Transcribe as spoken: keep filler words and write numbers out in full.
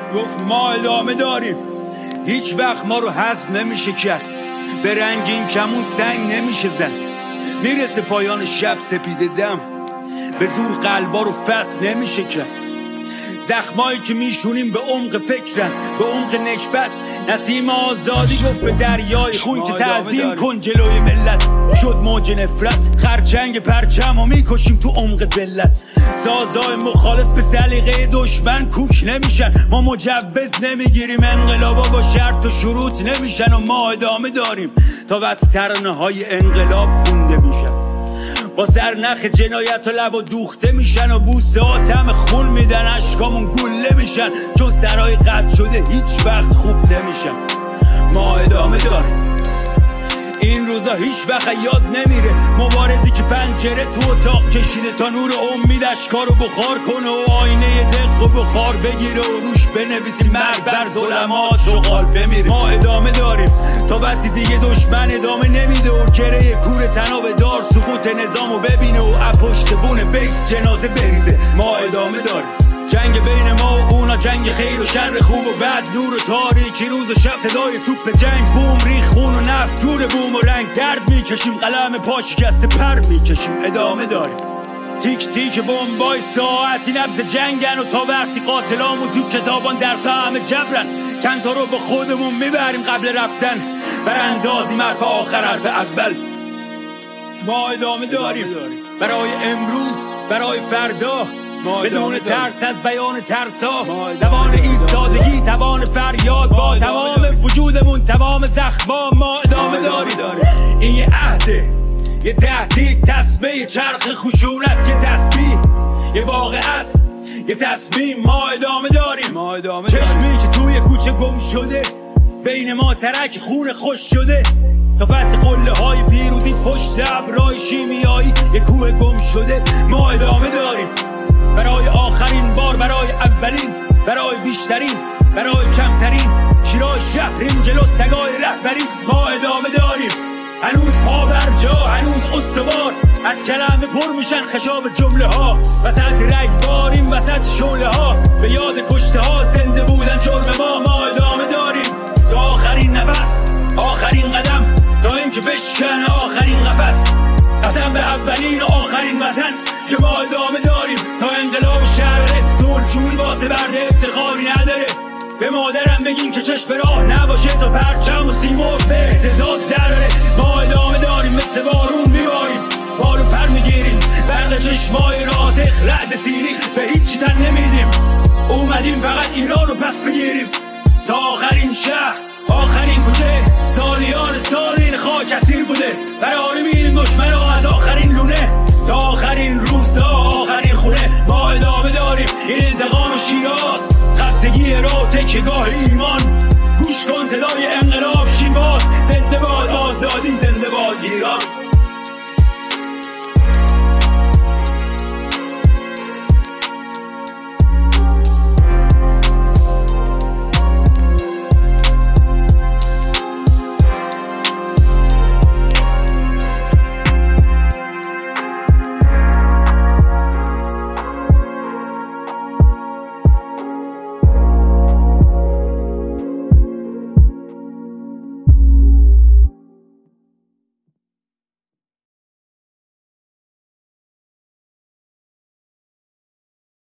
گفت ما ادامه داریم، هیچ وقت ما رو هضم نمیشه کرد، به رنگین کمون سنگ نمیشه زد. میرسه پایان شب سپیده دم، به زور قلبا رو فتح نمیشه کرد. زخمایی که میشونیم به عمق فکرن، به عمق نکبت. نسیم آزادی گفت به دریای خون که تعظیم کن جلوی ملت. شد موج نفرت، خرچنگ پرچم و میکشیم تو عمق ذلت. سازای مخالف به سلیقه دشمن کوک نمیشن، ما مجوز نمیگیریم، انقلابا با شرط و شروط نمیشن و ما ادامه داریم تا وقت ترانه های انقلاب خونده میشن. با سرنخ جنایت و لب و دوخته میشن و بوسه ها طعم خون میدن، اشکامون گله میشن چون سرای قطع شده هیچ وقت خوب نمیشن. ما ادامه داریم، این روزا هیچ وقت یاد نمیره. مبارزی که پنجره تو اتاق کشیده تا نور امید اشکارو بخار کنه و آینه دق و بخار بگیره و روش بنویسی مرگ بر ظلمات شغال بمیره. ما ادامه داریم تا وقتی دیگه دشمن ادامه نمیده و کره کور تناب دار سقوط نظامو ببینه و اپشت بونه بیت جنازه بریزه. ما ادامه داریم، جنگ بین ما و اونا، جنگ خیر و شر، خوب و بد، نور و تاریکی، روز و شب، صدای توپ جنگ، بوم ریخ خون و نفت، جور بوم و رنگ، درد میکشیم، قلم پا شکسته پر میکشیم. ادامه داریم، تیک تیک بمبای ساعتی نبض جنگن و تا وقتی قاتلامون تو کتابان درسا همه جبرن. چند تا رو به خودمون میبریم قبل رفتن، براندازیم حرف آخر حرف اول. ما ادامه داریم برای امروز، برای فردا، بدون ترس از بیان ترسا، توان ایستادگی، توان فریاد، با تمام وجودمون، تمام زخما. ما ادامه داریم، این یه عهده، یه تهدید، تسبیح، چرخ خشونت، یه تسبیح، یه واقع است، یه تصمیم. ما ادامه داریم، ما ادامه چشمی که توی کوچه گم شده، بین ما ترک خون خوش شده، تا فتح قله های پیروزی پشت ابرای شیمیایی، یه کوه گم شده. ما ادامه داریم برای آخرین بار، برای اولین، برای بیشترین، برای کمترین. شیراز شهریم جلو سگای رهبری. ما ادامه داریم، هنوز پا بر جا، هنوز استوار، از کلمه پر میشن خشاب جمله ها. وسط رگ باریم، وسط شعله ها، به یاد کشته ها، زنده بودن جرم ما. ما ادامه داریم تا آخرین نفس، آخرین قدم، تا اینکه بشکنه آخرین قفس. قسم به اولین و آخرین وطن که ما ادامه داریم تا انقلاب شهره. صلحجویی واسه برده افتخاری نداره، به مادرم بگین که چشم راه نباشه تا پرچم و سیمرغ به اهتزاز دراره. ما ادامه داریم، مثل بارون میباریم، بارو پر میگیریم، برق چشمای راسخ، رعد سیری، به هیچی تن نمیدیم. اومدیم فقط ایران رو پس بگیریم تا آخرین شهر، آخرین کوچه. سالیان سال این خاک اسیر بوده، قراره میدیم دشمن ها از آخرین لونه تا آخرین روستا، آخرین خونه. ما ادامه داریم، این انتقام شیراز، خستگی را تکیهگاه ایمان.